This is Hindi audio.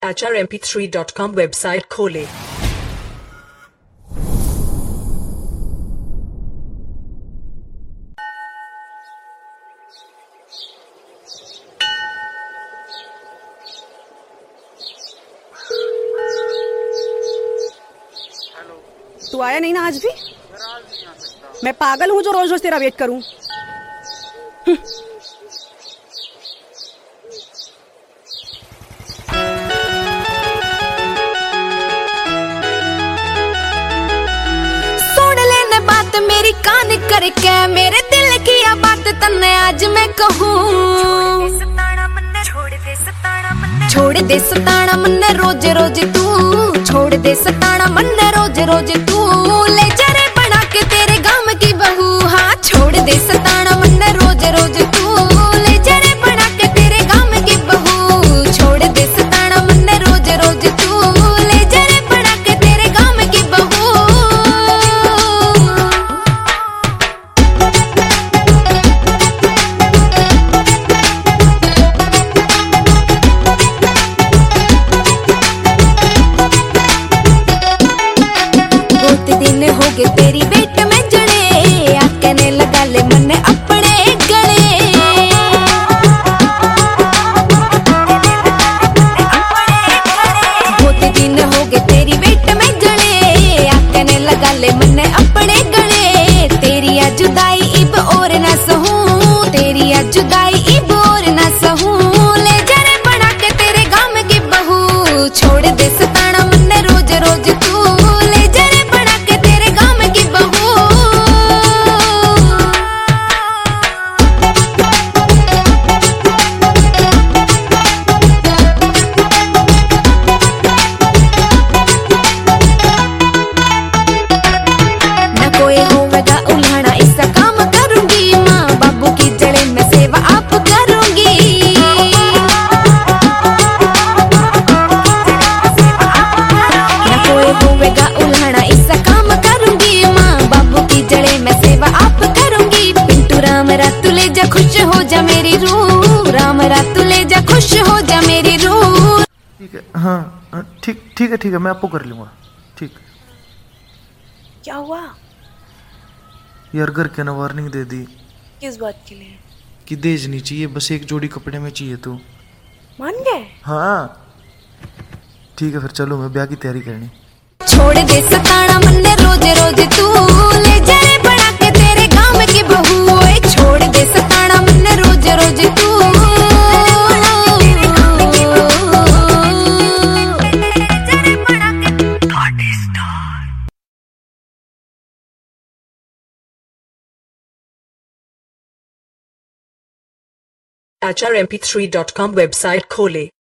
HRMP3.com वेबसाइट खोलें। तू आया नहीं ना आज भी? मैं पागल हूँ जो रोज रोज तेरा वेट करूँ। सुन लेने बात मेरी कान करके, मेरे दिल की या बात तन्ने आज मैं कहूँ। छोड़ दे सताना मन रोज रोज तू, छोड़ दे सताना मन रोज रोज तू, ले जरे बना के तेरे गाम की बहू। हाँ छोड़ दे सताना मन रोज रोज तू, ले जरे बना के तेरे गाम की बहू। छोड़ दे सताना मन रोज रोज तू, ले जरे बना के तेरे गाम की बहू। दिन हो गए तेरी बेट में जड़े, आकने लगा ले मन अपने गले। बहुत दिन हो गए तेरी बेट में जड़े, आकने लगा ले मन अपने गले। तेरी आ जुदाई इब और ना सहूं, तेरी आ जुदाई इब और ना सहूं, ले जरे बना के तेरे गाम की बहू। छोड़ दे सताना मन रोज रोज तू, ले जरे बना के तेरे गाम की बहू। न कोई होगा उल्हाना इसका काम करूंगी, माँ बाबू की जड़े में सेवा आप करूंगी। न कोई होगा उल्हाना इसका काम करूंगी, माँ बाबू की जड़े में सेवा आप करूंगी। पिंटू राम रातू ले जा खुश हो जा मेरी रूह, राम रातू ले जा खुश हो जा मेरी रूह। ठीक है, हाँ ठीक है मैं आपको कर लूँगा। ठीक। क्या हुआ? यार घर के ना वार्निंग दे दी। किस बात के लिए? कि दहेज नहीं चाहिए, बस एक जोड़ी कपड़े में चाहिए तो। मान गए? हाँ ठीक है फिर चलो, मैं ब्याह की तैयारी करनी। छोड़ दे सताना मन रोज रोज तू, ले जरे बना के तेरे गांव की बहू। ओए छोड़ दे सताना मन रोज रोज तू। HRMP3.com वेबसाइट खोलें।